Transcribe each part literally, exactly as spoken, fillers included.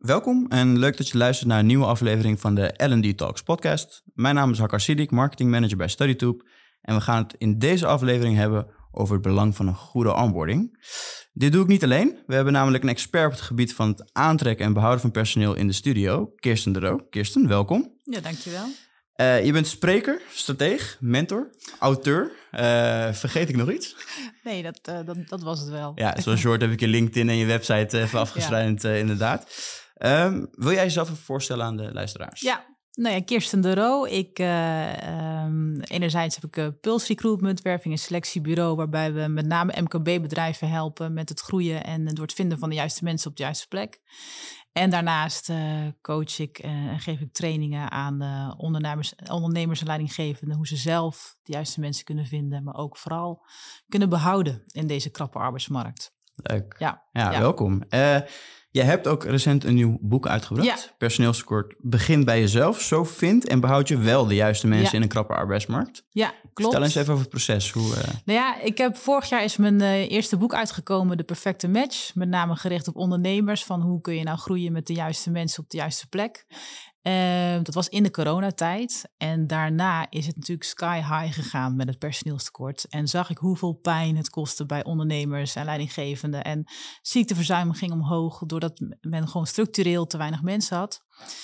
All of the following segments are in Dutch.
Welkom en leuk dat je luistert naar een nieuwe aflevering van de L and D Talks podcast. Mijn naam is Hakkar Siddiq, marketing manager bij StudyTube. En we gaan het in deze aflevering hebben over het belang van een goede onboarding. Dit doe ik niet alleen. We hebben namelijk een expert op het gebied van het aantrekken en behouden van personeel in de studio, Kirsten de Roo. Kirsten, welkom. Ja, dankjewel. Uh, je bent spreker, strateeg, mentor, auteur. Uh, vergeet ik nog iets? Nee, dat, uh, dat, dat was het wel. Ja, zoals je hoort heb ik je LinkedIn en je website even afgestruind, ja. uh, inderdaad. Um, wil jij jezelf even voorstellen aan de luisteraars? Ja, nou ja, Kirsten de Roo. Ik, uh, um, enerzijds heb ik uh, Pulse Recruitment, werving- en selectiebureau, waarbij we met name M K B-bedrijven helpen met het groeien en door het vinden van de juiste mensen op de juiste plek. En daarnaast uh, coach ik uh, en geef ik trainingen aan uh, ondernemers, ondernemers en leidinggevenden, hoe ze zelf de juiste mensen kunnen vinden, maar ook vooral kunnen behouden in deze krappe arbeidsmarkt. Leuk. Ja, ja, ja. welkom. Uh, jij hebt ook recent een nieuw boek uitgebracht. Ja. Personeelstekort begint bij jezelf. Zo vindt en behoud je wel de juiste mensen ja. in een krappe arbeidsmarkt. Ja, klopt. Vertel eens even over het proces. Hoe, uh... Nou ja, ik heb vorig jaar is mijn uh, eerste boek uitgekomen, De Perfecte Match. Met name gericht op ondernemers. Van hoe kun je nou groeien met de juiste mensen op de juiste plek. Uh, dat was in de coronatijd. En daarna is het natuurlijk sky high gegaan met het personeelstekort. En zag ik hoeveel pijn het kostte bij ondernemers en leidinggevenden. En ziekteverzuim ging omhoog doordat men gewoon structureel te weinig mensen had.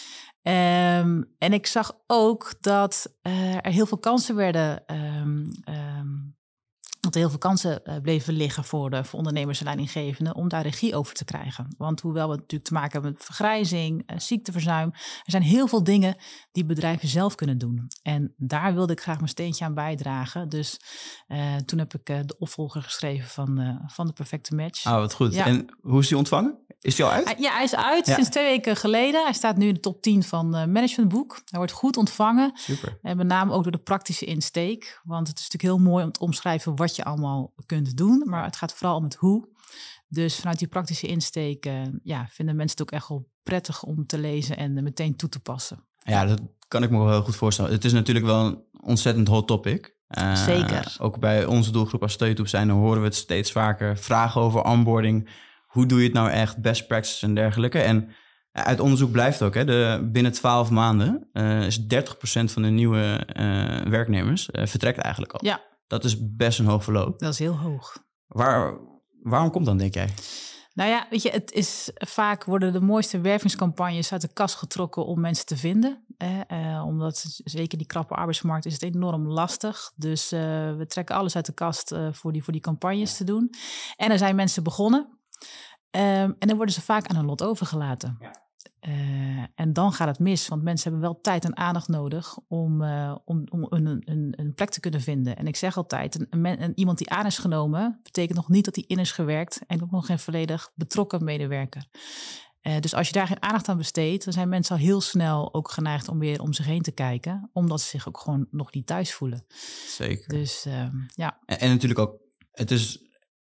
Um, en ik zag ook dat uh, er heel veel kansen werden, um, um, dat er heel veel kansen uh, bleven liggen voor, de, voor ondernemers en leidinggevenden om daar regie over te krijgen. Want hoewel we natuurlijk te maken hebben met vergrijzing, uh, ziekteverzuim, er zijn heel veel dingen die bedrijven zelf kunnen doen. En daar wilde ik graag mijn steentje aan bijdragen. Dus uh, toen heb ik uh, de opvolger geschreven van, uh, van De Perfecte Match. Ah, wat goed. Ja. En hoe is die ontvangen? Is die al uit? Ja, hij is uit ja. sinds twee weken geleden. Hij staat nu in de top tien van uh, Managementboek. Hij wordt goed ontvangen. Super. En met name ook door de praktische insteek. Want het is natuurlijk heel mooi om te omschrijven wat je allemaal kunt doen. Maar het gaat vooral om het hoe. Dus vanuit die praktische insteek uh, ja, vinden mensen het ook echt wel prettig om te lezen en uh, meteen toe te passen. Ja, dat kan ik me wel heel goed voorstellen. Het is natuurlijk wel een ontzettend hot topic. Uh, Zeker. Ook bij onze doelgroep als StudyTube zijn, dan horen we het steeds vaker. Vragen over onboarding. Hoe doe je het nou echt? Best practices en dergelijke. En uit onderzoek blijft ook, hè, de, binnen twaalf maanden uh, is dertig procent van de nieuwe uh, werknemers uh, vertrekt eigenlijk al. Ja. Dat is best een hoog verloop. Dat is heel hoog. Waar, waarom komt dan, denk jij? Nou ja, weet je, het is vaak worden de mooiste wervingscampagnes uit de kast getrokken om mensen te vinden. Eh, eh, omdat zeker die krappe arbeidsmarkt is het enorm lastig. Dus uh, we trekken alles uit de kast uh, voor, die, voor die campagnes te doen. En er zijn mensen begonnen. Um, en dan worden ze vaak aan hun lot overgelaten. Ja. Uh, en dan gaat het mis, want mensen hebben wel tijd en aandacht nodig om, uh, om, om een, een, een plek te kunnen vinden. En ik zeg altijd, een, een, een, iemand die aan is genomen, betekent nog niet dat hij in is gewerkt en ook nog geen volledig betrokken medewerker. Uh, dus als je daar geen aandacht aan besteedt, dan zijn mensen al heel snel ook geneigd om weer om zich heen te kijken, omdat ze zich ook gewoon nog niet thuis voelen. Zeker. Dus uh, ja. En, en natuurlijk ook, het is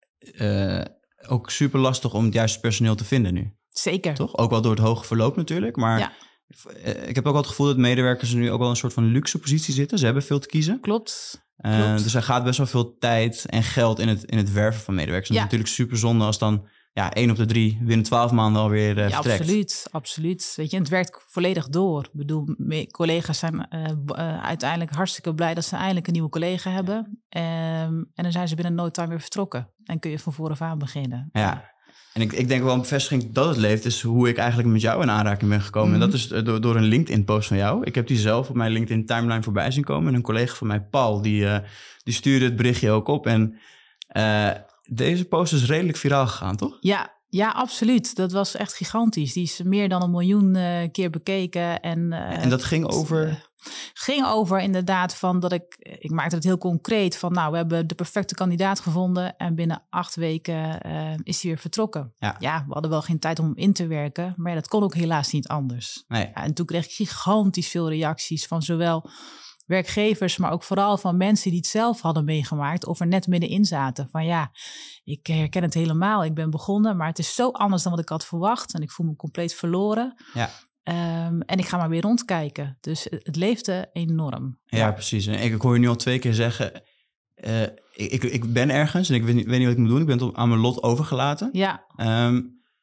uh, ook super lastig om het juiste personeel te vinden nu. Zeker. Toch? Ook wel door het hoge verloop natuurlijk. Maar ja. ik heb ook wel het gevoel dat medewerkers nu ook wel een soort van luxe positie zitten. Ze hebben veel te kiezen. Klopt. Uh, Klopt. Dus er gaat best wel veel tijd en geld in het, in het werven van medewerkers. Ja. Dat is natuurlijk super zonde als dan ja, één op de drie binnen twaalf maanden alweer uh, ja, vertrekt. Absoluut, absoluut. Weet je, en het werkt volledig door. Ik bedoel, mijn collega's zijn uh, uh, uiteindelijk hartstikke blij dat ze eindelijk een nieuwe collega hebben. Um, en dan zijn ze binnen no time weer vertrokken. En kun je van vooraf aan beginnen. Ja. En ik, ik denk wel een bevestiging dat het leeft, is hoe ik eigenlijk met jou in aanraking ben gekomen. Mm-hmm. En dat is door, door een LinkedIn-post van jou. Ik heb die zelf op mijn LinkedIn-timeline voorbij zien komen. En een collega van mij, Paul, die, uh, die stuurde het berichtje ook op. En uh, deze post is redelijk viraal gegaan, toch? Ja, ja, absoluut. Dat was echt gigantisch. Die is meer dan een miljoen uh, keer bekeken. En, uh, en dat ging over... Uh, ging over inderdaad van dat ik... Ik maakte het heel concreet van... nou, we hebben de perfecte kandidaat gevonden... en binnen acht weken uh, is hij weer vertrokken. Ja. ja, we hadden wel geen tijd om hem in te werken... maar ja, dat kon ook helaas niet anders. Nee. Ja, en toen kreeg ik gigantisch veel reacties van zowel... werkgevers, maar ook vooral van mensen die het zelf hadden meegemaakt... of er net middenin zaten. Van ja, ik herken het helemaal. Ik ben begonnen, maar het is zo anders dan wat ik had verwacht... en ik voel me compleet verloren... Ja. Um, en ik ga maar weer rondkijken. Dus het leefde enorm. Ja, ja. Precies. En ik, ik hoor je nu al twee keer zeggen... Uh, ik, ik ben ergens en ik weet niet, weet niet wat ik moet doen. Ik ben aan mijn lot overgelaten. Ja. Um,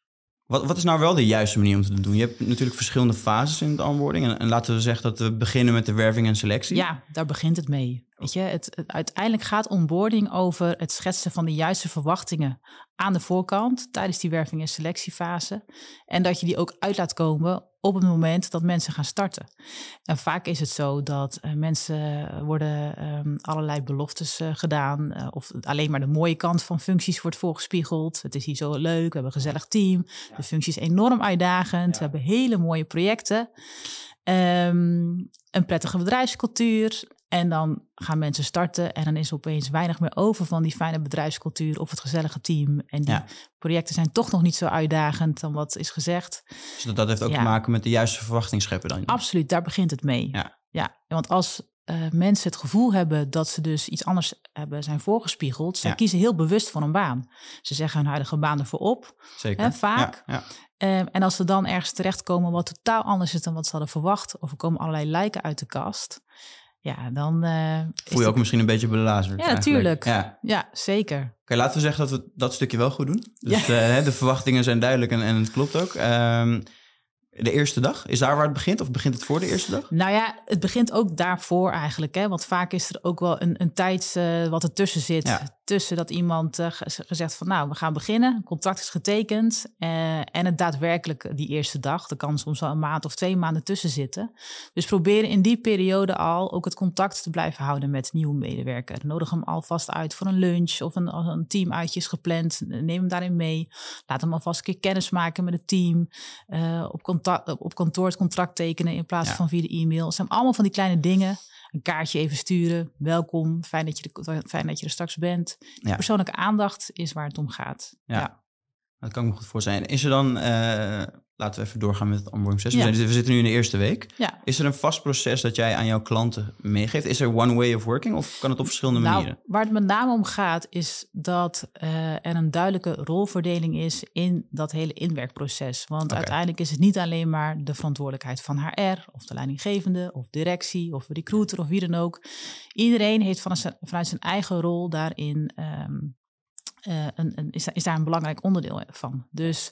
Wat, wat is nou wel de juiste manier om te doen? Je hebt natuurlijk verschillende fases in het onboarding. En, en laten we zeggen dat we beginnen met de werving en selectie. Ja, daar begint het mee. Weet je, het, het, uiteindelijk gaat onboarding over het schetsen van de juiste verwachtingen aan de voorkant tijdens die werving en selectiefase. En dat je die ook uit laat komen op het moment dat mensen gaan starten. En vaak is het zo dat uh, mensen worden um, allerlei beloftes uh, gedaan. Uh, of alleen maar de mooie kant van functies wordt voorgespiegeld. Het is hier zo leuk, we hebben een gezellig team. Ja. De functie is enorm uitdagend. Ja. We hebben hele mooie projecten. Um, een prettige bedrijfscultuur. En dan gaan mensen starten en dan is er opeens weinig meer over van die fijne bedrijfscultuur of het gezellige team. En die ja. projecten zijn toch nog niet zo uitdagend dan wat is gezegd. Dus dat, dat heeft ook ja. te maken met de juiste verwachting scheppen dan? Absoluut, daar begint het mee. Ja. Ja, want als uh, mensen het gevoel hebben dat ze dus iets anders hebben zijn voorgespiegeld, ze ja. kiezen heel bewust voor een baan. Ze zeggen hun huidige baan ervoor op, Zeker. Hè, vaak. Ja, ja. Um, en als ze dan ergens terechtkomen wat totaal anders is dan wat ze hadden verwacht, of er komen allerlei lijken uit de kast, ja, dan uh, voel je ook het... misschien een beetje belazerd. Ja, natuurlijk. Ja. ja, zeker. Oké, okay, laten we zeggen dat we dat stukje wel goed doen. Dus ja. uh, de verwachtingen zijn duidelijk en, en het klopt ook. Um, de eerste dag, is daar waar het begint? Of begint het voor de eerste dag? Nou ja, het begint ook daarvoor eigenlijk. Hè? Want vaak is er ook wel een, een tijd uh, wat ertussen zit. Ja. Tussen dat iemand uh, gezegd van nou, we gaan beginnen. Een contract is getekend. Uh, en het daadwerkelijk die eerste dag. Er kan soms wel een maand of twee maanden tussen zitten. Dus proberen in die periode al ook het contact te blijven houden met nieuwe medewerker. Nodig hem alvast uit voor een lunch of een, een teamuitje is gepland. Neem hem daarin mee. Laat hem alvast een keer kennis maken met het team. Uh, op, contact, op kantoor het contract tekenen in plaats ja. van via de e-mail. Het zijn allemaal van die kleine dingen. Een kaartje even sturen. Welkom, fijn dat je er, fijn dat je er straks bent. Ja. Persoonlijke aandacht is waar het om gaat. Ja, ja. Dat kan ik me goed voorstellen. Is er dan, uh, laten we even doorgaan met het onboarding proces. Ja. We, we zitten nu in de eerste week. Ja. Is er een vast proces dat jij aan jouw klanten meegeeft? Is er one way of working of kan het op verschillende nou, manieren? Waar het met name om gaat is dat uh, er een duidelijke rolverdeling is in dat hele inwerkproces. Want okay. uiteindelijk is het niet alleen maar de verantwoordelijkheid van H R of de leidinggevende of directie of recruiter of wie dan ook. Iedereen heeft vanuit zijn eigen rol daarin um, Uh, een, een, is, is daar een belangrijk onderdeel van. Dus,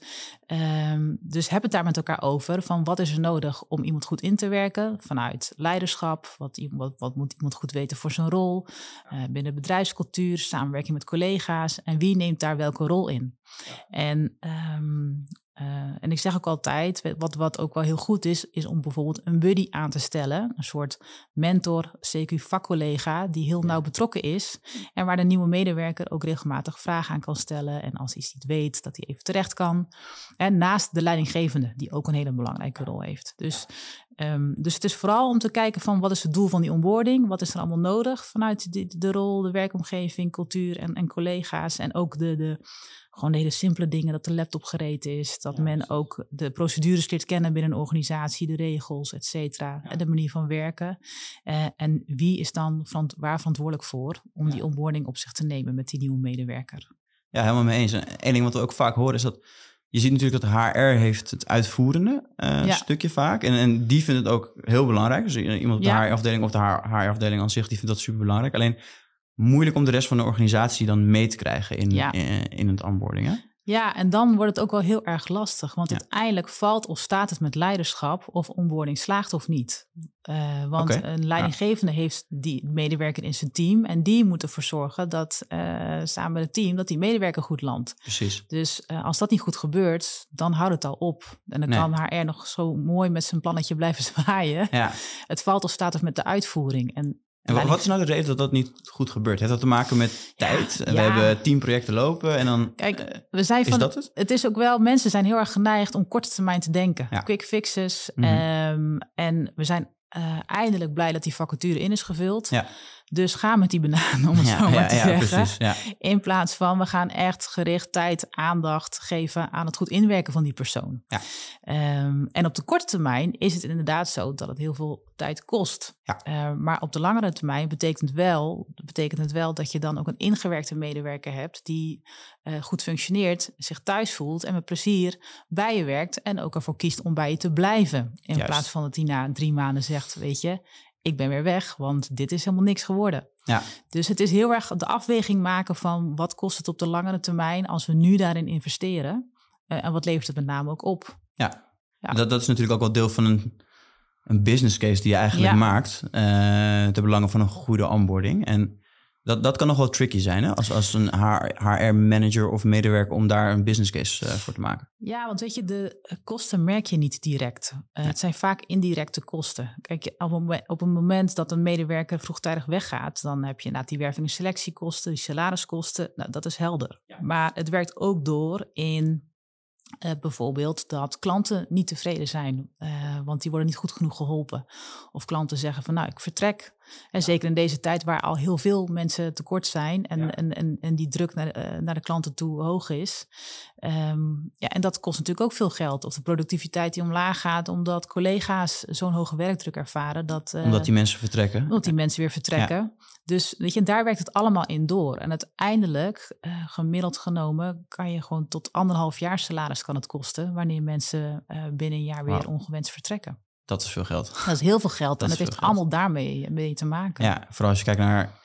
um, dus heb het daar met elkaar over van wat is er nodig om iemand goed in te werken vanuit leiderschap, wat, wat, wat moet iemand goed weten voor zijn rol, uh, binnen bedrijfscultuur, samenwerking met collega's en wie neemt daar welke rol in. Ja. En, um, uh, en ik zeg ook altijd, wat, wat ook wel heel goed is, is om bijvoorbeeld een buddy aan te stellen, een soort mentor, C Q vakcollega, die heel nauw betrokken is en waar de nieuwe medewerker ook regelmatig vragen aan kan stellen en als hij iets niet weet, dat hij even terecht kan. En naast de leidinggevende, die ook een hele belangrijke rol heeft. Dus, um, dus het is vooral om te kijken van wat is het doel van die onboarding, wat is er allemaal nodig vanuit de, de rol, de werkomgeving, cultuur en, en collega's en ook de, de gewoon de hele simpele dingen, dat de laptop gereed is, dat ja, men ook de procedures leert kennen binnen een organisatie, de regels, et cetera, ja. en de manier van werken. Uh, en wie is dan verant- waar verantwoordelijk voor om ja. die onboarding op zich te nemen met die nieuwe medewerker? Ja, helemaal mee eens. En één ding wat we ook vaak horen is dat je ziet natuurlijk dat H R heeft het uitvoerende uh, ja. stukje vaak. En, en die vindt het ook heel belangrijk. Dus iemand op de ja. H R-afdeling of de H R-afdeling aan zich, die vindt dat super belangrijk. Alleen moeilijk om de rest van de organisatie dan mee te krijgen in, ja. in, in het onboarding, hè? Ja, en dan wordt het ook wel heel erg lastig. Want ja. uiteindelijk valt of staat het met leiderschap of onboarding slaagt of niet. Uh, want okay. een leidinggevende ja. heeft die medewerker in zijn team en die moet ervoor zorgen dat uh, samen met het team dat die medewerker goed landt. Precies. Dus uh, als dat niet goed gebeurt, dan houdt het al op. En dan nee. kan H R nog zo mooi met zijn plannetje blijven zwaaien. Ja. Het valt of staat of met de uitvoering. En En wat is nou de reden dat dat niet goed gebeurt? Heeft dat te maken met tijd? Ja, we ja. hebben tien projecten lopen en dan Kijk, we zijn van, is dat het? Het is ook wel, mensen zijn heel erg geneigd om korte termijn te denken. Ja. Quick fixes. Mm-hmm. Um, en we zijn uh, eindelijk blij dat die vacature in is gevuld. Ja. Dus ga met die banaan, om het ja, zo maar ja, te ja, zeggen. Precies, ja. In plaats van, we gaan echt gericht tijd, aandacht geven aan het goed inwerken van die persoon. Ja. Um, en op de korte termijn is het inderdaad zo dat het heel veel tijd kost. Ja. Uh, maar op de langere termijn betekent, wel, betekent het wel dat je dan ook een ingewerkte medewerker hebt die uh, goed functioneert, zich thuis voelt en met plezier bij je werkt en ook ervoor kiest om bij je te blijven. In Juist. plaats van dat hij na drie maanden zegt, weet je, ik ben weer weg, want dit is helemaal niks geworden. Ja. Dus het is heel erg de afweging maken van wat kost het op de langere termijn als we nu daarin investeren. Uh, en wat levert het met name ook op? Ja, ja. Dat, dat is natuurlijk ook wel deel van een, een business case die je eigenlijk ja. maakt. Uh, ten belange van een goede onboarding. En dat, dat kan nog wel tricky zijn, hè? Als, als een H R-manager of medewerker om daar een business case uh, voor te maken. Ja, want weet je, de kosten merk je niet direct. Uh, ja. Het zijn vaak indirecte kosten. Kijk, op een, op een moment dat een medewerker vroegtijdig weggaat, dan heb je inderdaad die werving- en selectiekosten, die salariskosten. Nou, dat is helder. Ja. Maar het werkt ook door in uh, bijvoorbeeld dat klanten niet tevreden zijn, uh, want die worden niet goed genoeg geholpen. Of klanten zeggen van, nou, ik vertrek. En zeker in deze tijd waar al heel veel mensen tekort zijn en, ja. en, en, en die druk naar, uh, naar de klanten toe hoog is. Um, ja, en dat kost natuurlijk ook veel geld. Of de productiviteit die omlaag gaat omdat collega's zo'n hoge werkdruk ervaren. Dat, uh, omdat die mensen vertrekken. Omdat die ja. mensen weer vertrekken. Ja. Dus weet je, daar werkt het allemaal in door. En uiteindelijk, uh, gemiddeld genomen, kan je gewoon tot anderhalf jaar salaris kan het kosten wanneer mensen uh, binnen een jaar weer wow. ongewenst vertrekken. Dat is veel geld. Dat is heel veel geld. Dat en het heeft geld. allemaal daarmee mee te maken. Ja, vooral als je kijkt naar...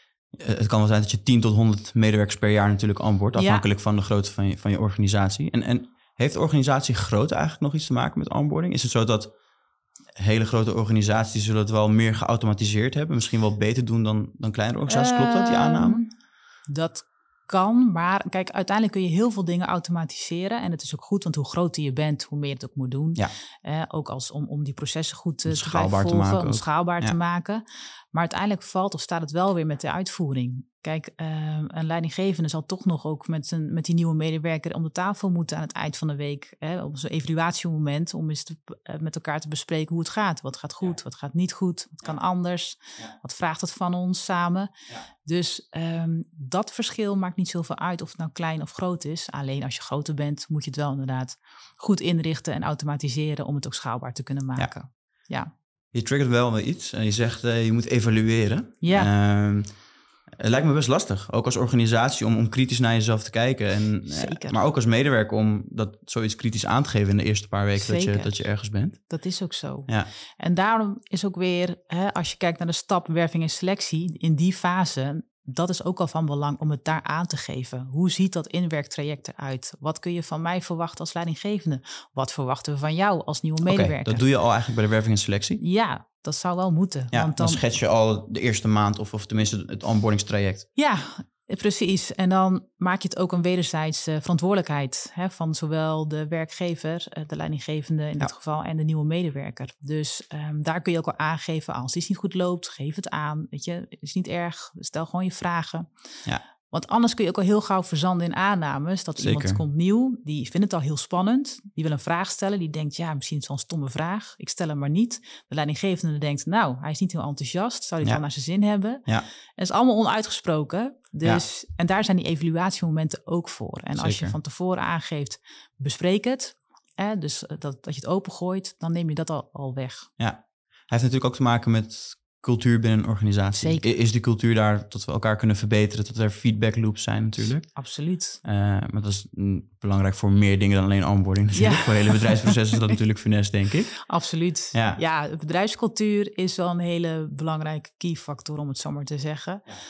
Het kan wel zijn dat je tien tot honderd medewerkers per jaar natuurlijk onboardt. Afhankelijk ja. van de grootte van je, van je organisatie. En, en heeft de organisatie grootte eigenlijk nog iets te maken met onboarding? Is het zo dat hele grote organisaties zullen het wel meer geautomatiseerd hebben? Misschien wel beter doen dan, dan kleinere organisaties? Klopt dat, die aanname? Dat kan, maar kijk, uiteindelijk kun je heel veel dingen automatiseren. En het is ook goed, want hoe groter je bent, hoe meer je het ook moet doen. Ja. Eh, ook als om, om die processen goed uh, te schaalbaar volgen, te maken. Om schaalbaar ja. te maken. Maar uiteindelijk valt of staat het wel weer met de uitvoering. Kijk, uh, een leidinggevende zal toch nog ook met, een, met die nieuwe medewerker om de tafel moeten aan het eind van de week. Hè, op zo'n evaluatiemoment om eens te, uh, met elkaar te bespreken hoe het gaat. Wat gaat goed, ja. wat gaat niet goed, wat kan anders. Ja. Wat vraagt het van ons samen? Ja. Dus um, dat verschil maakt niet zoveel uit of het nou klein of groot is. Alleen als je groter bent, moet je het wel inderdaad goed inrichten en automatiseren om het ook schaalbaar te kunnen maken. Ja. ja. Je triggert wel wel iets en je zegt uh, je moet evalueren. Ja. Uh, het lijkt me best lastig, ook als organisatie, om, om kritisch naar jezelf te kijken. En, Zeker. Maar ook als medewerker om dat zoiets kritisch aan te geven in de eerste paar weken dat je, dat je ergens bent. Dat is ook zo. Ja. En daarom is ook weer, hè, als je kijkt naar de stap werving en selectie, in die fase, dat is ook al van belang om het daar aan te geven. Hoe ziet dat inwerktraject eruit? Wat kun je van mij verwachten als leidinggevende? Wat verwachten we van jou als nieuwe medewerker? Okay, dat doe je al eigenlijk bij de werving en selectie? Ja, dat zou wel moeten. Ja, want dan, dan schets je al de eerste maand of, of tenminste het onboardingstraject. Ja, precies. En dan maak je het ook een wederzijdse verantwoordelijkheid, hè, van zowel de werkgever, de leidinggevende in ja. dit geval, en de nieuwe medewerker. Dus um, daar kun je ook al aangeven, als iets niet goed loopt, geef het aan. Weet je, het is niet erg, stel gewoon je vragen. Ja. Want anders kun je ook al heel gauw verzanden in aannames. Dat Zeker. Iemand komt nieuw, die vindt het al heel spannend. Die wil een vraag stellen, die denkt, ja, misschien is het wel een stomme vraag. Ik stel hem maar niet. De leidinggevende denkt, nou, hij is niet heel enthousiast. Zou hij het ja. wel naar zijn zin hebben? Ja. En het is allemaal onuitgesproken. Dus, ja. En daar zijn die evaluatiemomenten ook voor. En Zeker. Als je van tevoren aangeeft, bespreek het. Hè, dus dat, dat je het opengooit, dan neem je dat al, al weg. Ja, hij heeft natuurlijk ook te maken met cultuur binnen een organisatie. Zeker. Is die cultuur daar dat we elkaar kunnen verbeteren, dat er feedback loops zijn natuurlijk? Absoluut. Uh, maar dat is mm, belangrijk voor meer dingen dan alleen onboarding natuurlijk. Ja. Voor hele bedrijfsprocessen is dat natuurlijk finesse, denk ik. Absoluut. Ja. ja, bedrijfscultuur is wel een hele belangrijke key factor, om het zo maar te zeggen. Ja.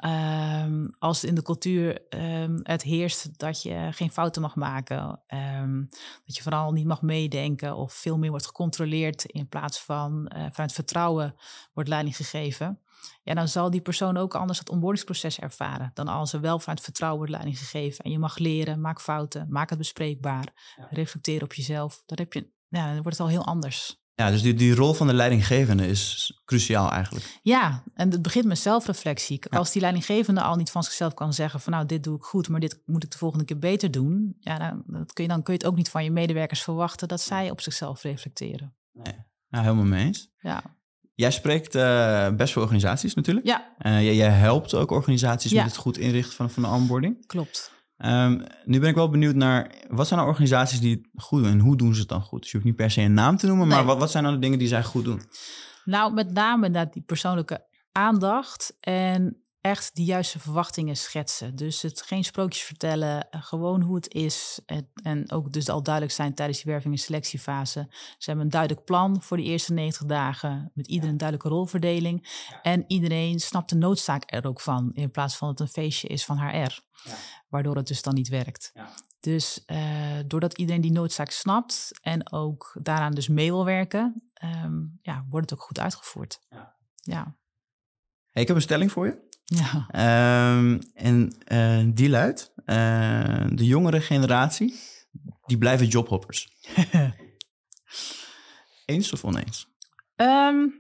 Um, als in de cultuur um, het heerst dat je geen fouten mag maken, um, dat je vooral niet mag meedenken of veel meer wordt gecontroleerd in plaats van uh, vanuit vertrouwen wordt leiding gegeven, ja, dan zal die persoon ook anders het onboardingsproces ervaren dan als er wel vanuit vertrouwen wordt leiding gegeven. En je mag leren, maak fouten, maak het bespreekbaar, ja. reflecteer op jezelf. Dan, heb je, ja, dan wordt het al heel anders. Ja, dus die, die rol van de leidinggevende is cruciaal eigenlijk. Ja, en het begint met zelfreflectie. Ja. Als die leidinggevende al niet van zichzelf kan zeggen van nou, dit doe ik goed, maar dit moet ik de volgende keer beter doen. Ja, dan, dat kun je, dan kun je het ook niet van je medewerkers verwachten dat zij op zichzelf reflecteren. Nee, nou, helemaal mee eens. Ja. Jij spreekt uh, best veel organisaties natuurlijk. Ja. Uh, jij, jij helpt ook organisaties ja. met het goed inrichten van, van de onboarding. Klopt. Um, nu ben ik wel benieuwd naar, wat zijn nou organisaties die het goed doen en hoe doen ze het dan goed? Dus je hoeft niet per se een naam te noemen, nee. maar wat, wat zijn nou de dingen die zij goed doen? Nou, met name dat die persoonlijke aandacht en echt die juiste verwachtingen schetsen. Dus het geen sprookjes vertellen, uh, gewoon hoe het is. En, en ook dus al duidelijk zijn tijdens die werving- en selectiefase. Ze hebben een duidelijk plan voor de eerste negentig dagen. Met iedereen een duidelijke rolverdeling. En iedereen snapt de noodzaak er ook van. In plaats van dat het een feestje is van H R. Ja. Waardoor het dus dan niet werkt. Ja. Dus uh, doordat iedereen die noodzaak snapt en ook daaraan dus mee wil werken, um, ja, wordt het ook goed uitgevoerd. Ja. Ja. Hey, ik heb een stelling voor je. Ja. Um, en uh, die luidt, uh, de jongere generatie, die blijven jobhoppers. Eens of oneens? Um,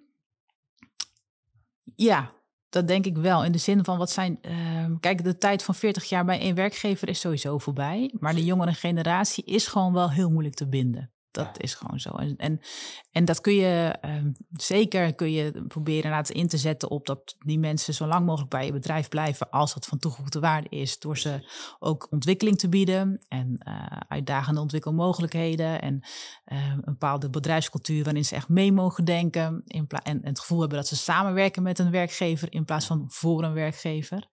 ja. Dat denk ik wel. In de zin van wat zijn... Uh, kijk, de tijd van veertig jaar bij één werkgever is sowieso voorbij. Maar de jongere generatie is gewoon wel heel moeilijk te binden. Dat ja. is gewoon zo. En, en, en dat kun je uh, zeker kun je proberen inderdaad in te zetten op dat die mensen zo lang mogelijk bij je bedrijf blijven als dat van toegevoegde waarde is. Door ze ook ontwikkeling te bieden en uh, uitdagende ontwikkelmogelijkheden en uh, een bepaalde bedrijfscultuur waarin ze echt mee mogen denken in pla- en, en het gevoel hebben dat ze samenwerken met een werkgever in plaats van voor een werkgever.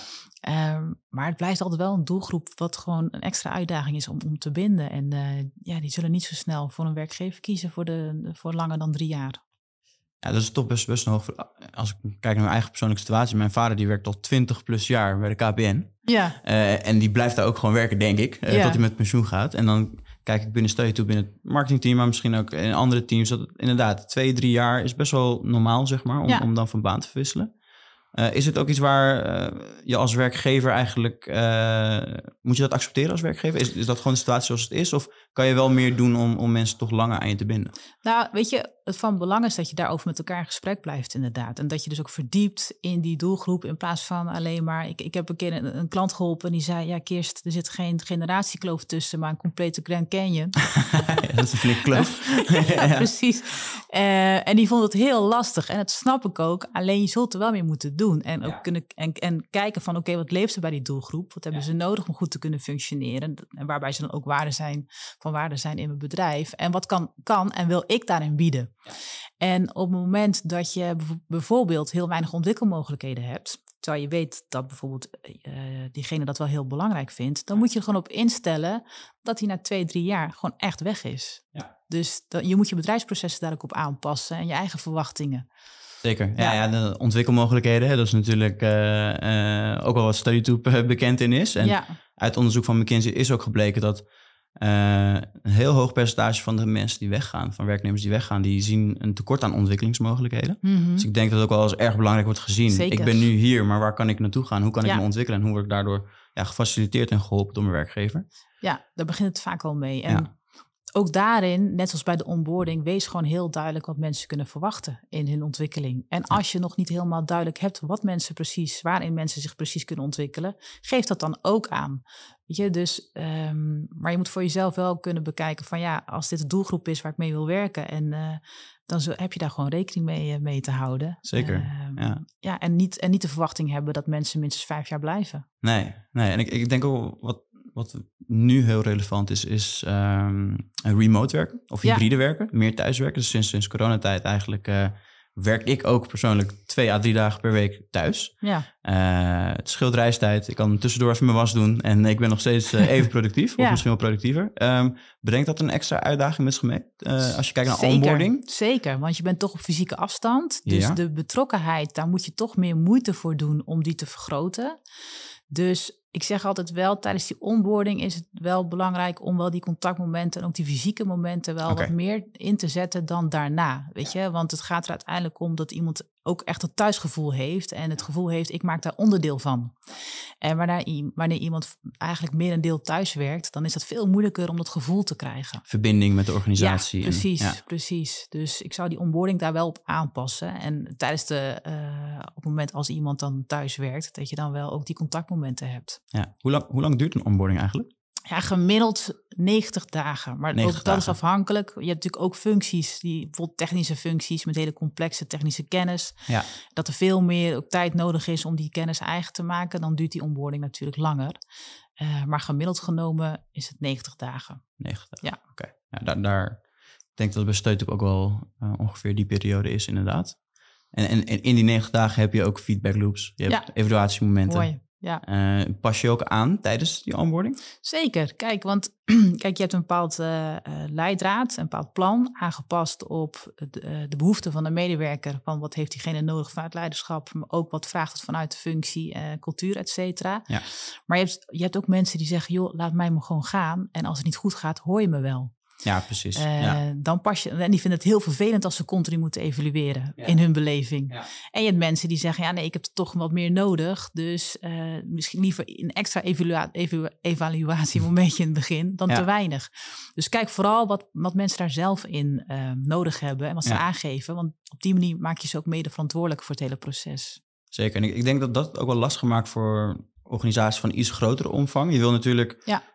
Um, maar het blijft altijd wel een doelgroep wat gewoon een extra uitdaging is om, om te binden. En uh, ja, die zullen niet zo snel voor een werkgever kiezen voor, de, voor langer dan drie jaar. Ja, dat is toch best, best een hoog. Als ik kijk naar mijn eigen persoonlijke situatie. Mijn vader die werkt al twintig plus jaar bij de K P N. Ja. Uh, en die blijft daar ook gewoon werken, denk ik. Uh, ja. Tot hij met pensioen gaat. En dan kijk ik binnen StudyTool, binnen het marketingteam, maar misschien ook in andere teams. Dat het, inderdaad, twee, drie jaar is best wel normaal, zeg maar, om, ja. om dan van baan te wisselen. Uh, is het ook iets waar uh, je als werkgever eigenlijk... Uh, moet je dat accepteren als werkgever? Is, is dat gewoon de situatie zoals het is? Of kan je wel meer doen om, om mensen toch langer aan je te binden? Nou, weet je, het van belang is dat je daarover met elkaar in gesprek blijft inderdaad. En dat je dus ook verdiept in die doelgroep in plaats van alleen maar... Ik, ik heb een keer een, een klant geholpen en die zei... Ja, Kirst, er zit geen generatiekloof tussen, maar een complete Grand Canyon. Ja, dat is een flinke kloof. ja, ja, precies. Uh, en die vond het heel lastig. En dat snap ik ook. Alleen je zult er wel mee moeten doen. En ook ja. kunnen en, en kijken van, oké, okay, wat leeft er bij die doelgroep? Wat hebben ja. ze nodig om goed te kunnen functioneren? En waarbij ze dan ook waarde zijn, van waarde zijn in mijn bedrijf. En wat kan, kan en wil ik daarin bieden? Ja. En op het moment dat je bijvoorbeeld heel weinig ontwikkelmogelijkheden hebt, terwijl je weet dat bijvoorbeeld uh, diegene dat wel heel belangrijk vindt, dan moet je er gewoon op instellen dat hij na twee, drie jaar gewoon echt weg is. Ja. Dus dat, je moet je bedrijfsprocessen daar ook op aanpassen en je eigen verwachtingen. Zeker. Ja, ja, de ontwikkelmogelijkheden, hè, dat is natuurlijk uh, uh, ook wel wat StudyTool bekend in is. En ja. uit onderzoek van McKinsey is ook gebleken dat uh, een heel hoog percentage van de mensen die weggaan, van werknemers die weggaan, die zien een tekort aan ontwikkelingsmogelijkheden. Mm-hmm. Dus ik denk dat het ook wel als erg belangrijk wordt gezien. Zeker. Ik ben nu hier, maar waar kan ik naartoe gaan? Hoe kan ik ja. me ontwikkelen? En hoe word ik daardoor ja, gefaciliteerd en geholpen door mijn werkgever? Ja, daar begint het vaak al mee. En ja. ook daarin, net zoals bij de onboarding, wees gewoon heel duidelijk wat mensen kunnen verwachten in hun ontwikkeling. En als je nog niet helemaal duidelijk hebt wat mensen precies, waarin mensen zich precies kunnen ontwikkelen, geef dat dan ook aan. Weet je, dus, um, maar je moet voor jezelf wel kunnen bekijken van ja, als dit de doelgroep is waar ik mee wil werken, en uh, dan zo, heb je daar gewoon rekening mee, uh, mee te houden. Zeker, uh, ja. ja en, niet, en niet de verwachting hebben dat mensen minstens vijf jaar blijven. Nee, nee. En ik, ik denk ook wat... Wat nu heel relevant is, is um, remote werken of hybride ja. werken. Meer thuiswerken. Dus sinds, sinds coronatijd eigenlijk uh, werk ik ook persoonlijk twee à drie dagen per week thuis. Ja. Uh, het scheelt reistijd. Ik kan tussendoor even mijn was doen. En ik ben nog steeds uh, even productief. ja. Of misschien wel productiever. Um, brengt dat een extra uitdaging met zich mee? Uh, als je kijkt naar zeker, onboarding? Zeker, want je bent toch op fysieke afstand. Dus ja. de betrokkenheid, daar moet je toch meer moeite voor doen om die te vergroten. Dus ik zeg altijd wel, tijdens die onboarding is het wel belangrijk om wel die contactmomenten en ook die fysieke momenten wel okay. wat meer in te zetten dan daarna, weet je? Want het gaat er uiteindelijk om dat iemand ook echt het thuisgevoel heeft en het gevoel heeft, ik maak daar onderdeel van. En wanneer, wanneer iemand eigenlijk meer een deel thuis werkt, dan is dat veel moeilijker om dat gevoel te krijgen. Verbinding met de organisatie. Ja, precies, en, ja. precies. Dus ik zou die onboarding daar wel op aanpassen. En tijdens de, uh, op het moment als iemand dan thuis werkt, dat je dan wel ook die contactmomenten hebt. Ja. Hoe lang, hoe lang duurt een onboarding eigenlijk? Ja, gemiddeld negentig dagen. Maar negentig ook dat dagen. is afhankelijk. Je hebt natuurlijk ook functies, die, bijvoorbeeld technische functies met hele complexe technische kennis. Ja. Dat er veel meer ook tijd nodig is om die kennis eigen te maken. Dan duurt die onboarding natuurlijk langer. Uh, maar gemiddeld genomen is het negentig dagen. negentig dagen, ja. Oké. Okay. Ja, daar, daar, ik denk dat bij StudyTool ook wel uh, ongeveer die periode is inderdaad. En, en, en in die negentig dagen heb je ook feedback loops. Je hebt Ja. evaluatiemomenten. Mooi. Ja. Uh, pas je ook aan tijdens die onboarding? Zeker. Kijk, want kijk, je hebt een bepaald uh, uh, leidraad, een bepaald plan, aangepast op de, uh, de behoeften van de medewerker. Van wat heeft diegene nodig vanuit leiderschap, maar ook wat vraagt het vanuit de functie, uh, cultuur, et cetera. Ja. Maar je hebt, je hebt ook mensen die zeggen, joh, laat mij maar gewoon gaan. En als het niet goed gaat, hoor je me wel. Ja, precies. Uh, ja. Dan pas je, en die vinden het heel vervelend als ze continu moeten evalueren ja. in hun beleving. Ja. En je hebt mensen die zeggen, ja nee, ik heb toch wat meer nodig. Dus uh, misschien liever een extra evalua- evalu- evaluatiemomentje in het begin dan ja. te weinig. Dus kijk vooral wat, wat mensen daar zelf in uh, nodig hebben en wat ze ja. aangeven. Want op die manier maak je ze ook mede verantwoordelijk voor het hele proces. Zeker. En ik, ik denk dat dat ook wel lastig maakt voor organisaties van iets grotere omvang. Je wil natuurlijk... Ja.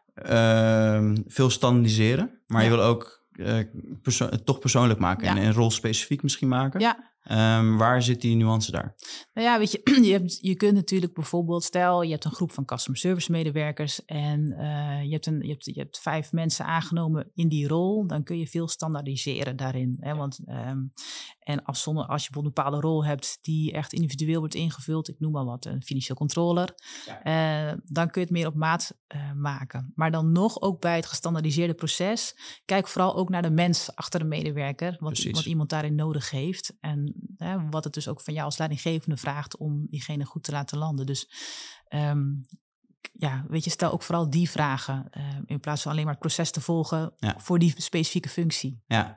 Uh, veel standaardiseren, maar ja. je wil ook uh, perso- toch persoonlijk maken ja. en een rol specifiek misschien maken. Ja. Um, waar zit die nuance daar? Nou ja, weet je, je, hebt, je kunt natuurlijk bijvoorbeeld, stel je hebt een groep van customer service medewerkers en uh, je, hebt een, je, hebt, je hebt vijf mensen aangenomen in die rol, dan kun je veel standaardiseren daarin. Hè? Want, um, en als, zonder, als je bijvoorbeeld een bepaalde rol hebt die echt individueel wordt ingevuld, ik noem maar wat, een financieel controller, ja. uh, dan kun je het meer op maat uh, maken. Maar dan nog, ook bij het gestandaardiseerde proces, kijk vooral ook naar de mens achter de medewerker, wat, wat iemand daarin nodig heeft. En Hè, wat het dus ook van jou als leidinggevende vraagt om diegene goed te laten landen. Dus um, ja, weet je, stel ook vooral die vragen uh, in plaats van alleen maar het proces te volgen ja. voor die specifieke functie. Ja.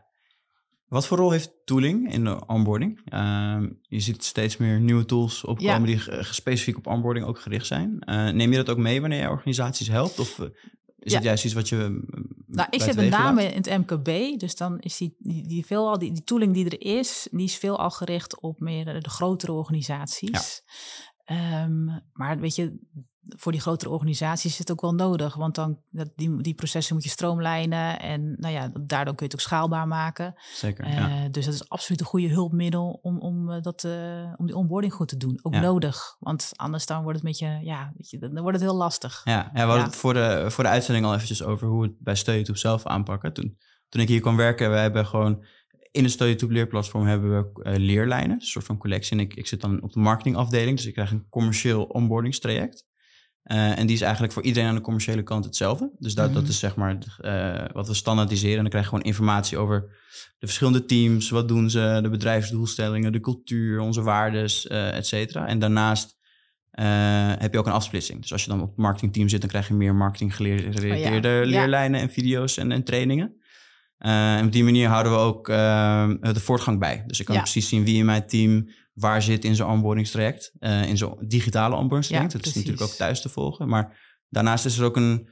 Wat voor rol heeft tooling in de onboarding? Uh, je ziet steeds meer nieuwe tools opkomen ja. die g- specifiek op onboarding ook gericht zijn. Uh, neem je dat ook mee wanneer je organisaties helpt? Of uh, is ja. het juist iets wat je... Nou, ik zit met name in het M K B, dus dan is die, die, die, veelal, die, die tooling die er is, die is veelal gericht op meer de, de grotere organisaties. Ja. Um, maar weet je, voor die grotere organisaties is het ook wel nodig, want dan die, die processen moet je stroomlijnen en nou ja, daardoor kun je het ook schaalbaar maken. Zeker, uh, ja. Dus dat is absoluut een goede hulpmiddel om, om, dat, uh, om die onboarding goed te doen. Ook ja. nodig, want anders dan wordt het met je, ja, weet je, dan wordt het heel lastig. Ja, ja we hadden ja. het voor de, voor de uitzending al eventjes over hoe we het bij StudyTube zelf aanpakken. Toen, toen ik hier kwam werken, we hebben gewoon in het StudyTube leerplatform hebben we uh, leerlijnen, een soort van collectie. En ik, ik zit dan op de marketingafdeling, dus ik krijg een commercieel onboardingstraject. Uh, en die is eigenlijk voor iedereen aan de commerciële kant hetzelfde. Dus dat, mm-hmm. dat is zeg maar uh, wat we standaardiseren. En dan krijg je gewoon informatie over de verschillende teams. Wat doen ze, de bedrijfsdoelstellingen, de cultuur, onze waardes, uh, et cetera. En daarnaast uh, heb je ook een afsplitsing. Dus als je dan op het marketingteam zit, dan krijg je meer marketinggerelateerde oh ja. leerlijnen ja. en video's en, en trainingen. Uh, en op die manier houden we ook uh, de voortgang bij. Dus ik kan ja. precies zien wie in mijn team waar zit in zo'n onboardingstraject. Uh, in zo'n digitale onboardingstraject. Ja, dat is natuurlijk ook thuis te volgen. Maar daarnaast is er ook een...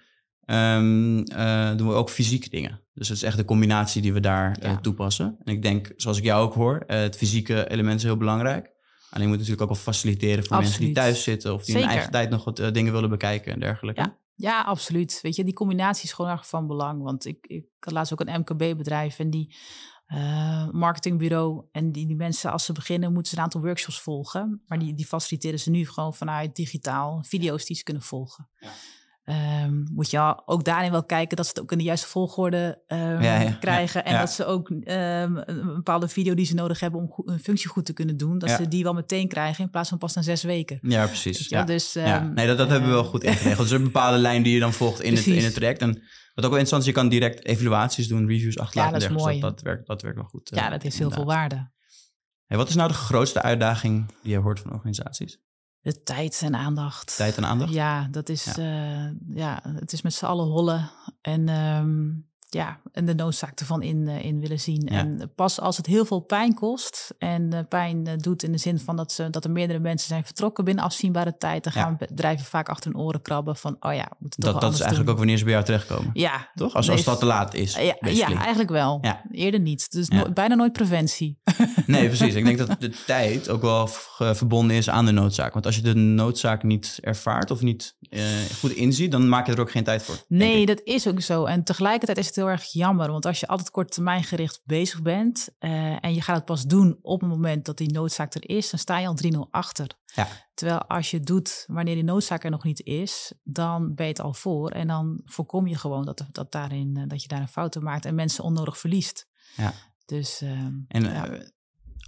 Um, uh, doen we ook fysieke dingen. Dus het is echt de combinatie die we daar ja. uh, toepassen. En ik denk, zoals ik jou ook hoor, uh, het fysieke element is heel belangrijk. Alleen je moet natuurlijk ook wel faciliteren voor Absoluut. mensen die thuis zitten of die Zeker. in hun eigen tijd nog wat uh, dingen willen bekijken en dergelijke. Ja. Ja, absoluut. Weet je, die combinatie is gewoon erg van belang. Want ik, ik had laatst ook een M K B-bedrijf en die uh, marketingbureau. En die, die mensen, als ze beginnen, moeten ze een aantal workshops volgen. Maar die, die faciliteren ze nu gewoon vanuit digitaal, video's die ze kunnen volgen. Ja. Um, moet je ook daarin wel kijken dat ze het ook in de juiste volgorde um, ja, ja, krijgen. Ja, en ja. dat ze ook um, een bepaalde video die ze nodig hebben om go- een functie goed te kunnen doen. Dat ja. ze die wel meteen krijgen in plaats van pas na zes weken. Ja, precies. Ja. Dus, um, ja. Nee, dat, dat uh, hebben we wel goed ingeregeld. Dus er is een bepaalde lijn die je dan volgt in, het, in het traject. En wat ook wel interessant is, je kan direct evaluaties doen, reviews achterlaten. Ja, dat is mooi. Dat, dat, werkt, dat werkt wel goed. Ja, dat heeft heel veel waarde. Hey, wat is nou de grootste uitdaging die je hoort van organisaties? De tijd en aandacht. Tijd en aandacht? Ja, dat is, ja. Uh, ja het is met z'n allen hollen. En, um, ja, en de noodzaak ervan in, uh, in willen zien. Ja. En pas als het heel veel pijn kost en uh, pijn uh, doet in de zin van dat, ze, dat er meerdere mensen zijn vertrokken binnen afzienbare tijd, dan gaan ja. bedrijven vaak achter hun oren krabben van, oh ja, we moeten toch dat, dat is eigenlijk doen. Ook wanneer ze bij jou terechtkomen. Ja. Toch? Als, nee, als dat te laat is. Ja, ja eigenlijk wel. Ja. Eerder niet. Dus ja. no- bijna nooit preventie. Nee, precies. Ik denk dat de tijd ook wel v- verbonden is aan de noodzaak. Want als je de noodzaak niet ervaart of niet uh, goed inziet, dan maak je er ook geen tijd voor. Nee, dat is ook zo. En tegelijkertijd is het heel erg jammer. Want als je altijd korttermijngericht bezig bent uh, en je gaat het pas doen op het moment dat die noodzaak er is, dan sta je al drie nul achter. Ja. Terwijl als je het doet wanneer die noodzaak er nog niet is, dan ben je het al voor. En dan voorkom je gewoon dat, dat, daarin, dat je daar een fouten maakt en mensen onnodig verliest. Ja. Dus, uh, en ja. uh,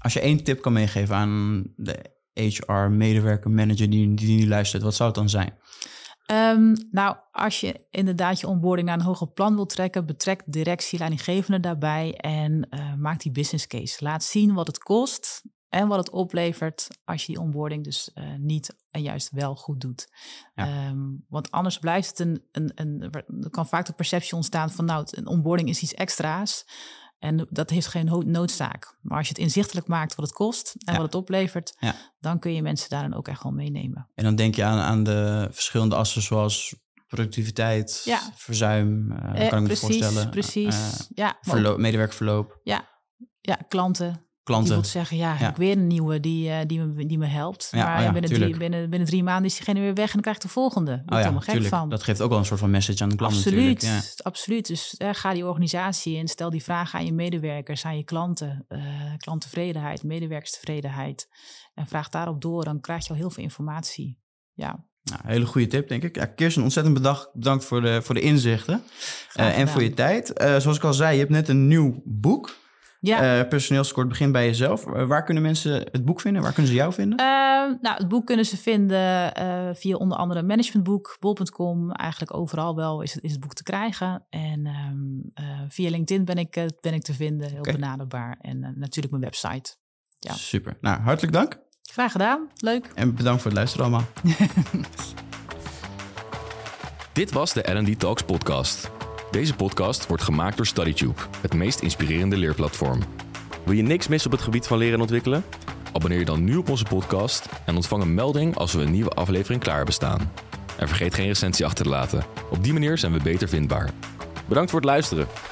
Als je één tip kan meegeven aan de H R-medewerker, manager die, die nu luistert, wat zou het dan zijn? Um, nou, als je inderdaad je onboarding naar een hoger plan wil trekken, betrek directie, leidinggevende daarbij en uh, maak die business case. Laat zien wat het kost en wat het oplevert als je die onboarding dus uh, niet en juist wel goed doet. Ja. Um, want anders blijft het een, een, een... Er kan vaak de perceptie ontstaan van nou, een onboarding is iets extra's. En dat heeft geen noodzaak. Maar als je het inzichtelijk maakt wat het kost en ja. wat het oplevert, ja. dan kun je mensen daarin ook echt wel meenemen. En dan denk je aan, aan de verschillende assen zoals productiviteit, ja. verzuim, uh, eh, kan ik precies, me voorstellen. Precies, uh, ja. Verloop, medewerkerverloop. Ja, ja klanten. Klanten. Die moet zeggen, ja, ja. ik weer een nieuwe die, uh, die, me, die me helpt. Ja, maar oh ja, binnen, drie, binnen, binnen drie maanden is diegene weer weg en dan krijg ik de volgende. Daar ben ik oh ja, helemaal gek van. Dat geeft ook wel een soort van message aan de klant absoluut, natuurlijk. Ja. Absoluut. Dus uh, ga die organisatie in. Stel die vragen aan je medewerkers, aan je klanten. Uh, klanttevredenheid, medewerkerstevredenheid. En vraag daarop door. Dan krijg je al heel veel informatie. Ja. Nou, een hele goede tip, denk ik. Ja, Kirsten, ontzettend bedankt, bedankt voor, de, voor de inzichten. Uh, en voor je tijd. Uh, zoals ik al zei, je hebt net een nieuw boek. Ja. Uh, personeelstekort begint bij jezelf. Uh, waar kunnen mensen het boek vinden? Waar kunnen ze jou vinden? Uh, nou, het boek kunnen ze vinden uh, via onder andere managementboek, bol punt com. Eigenlijk overal wel is het, is het boek te krijgen. En um, uh, via LinkedIn ben ik, uh, ben ik te vinden, heel okay. benaderbaar. En uh, natuurlijk mijn website. Ja. Super. Nou, hartelijk dank. Graag gedaan. Leuk. En bedankt voor het luisteren allemaal. Dit was de L and D Talks podcast. Deze podcast wordt gemaakt door StudyTube, het meest inspirerende leerplatform. Wil je niks missen op het gebied van leren en ontwikkelen? Abonneer je dan nu op onze podcast en ontvang een melding als we een nieuwe aflevering klaar hebben staan. En vergeet geen recensie achter te laten. Op die manier zijn we beter vindbaar. Bedankt voor het luisteren.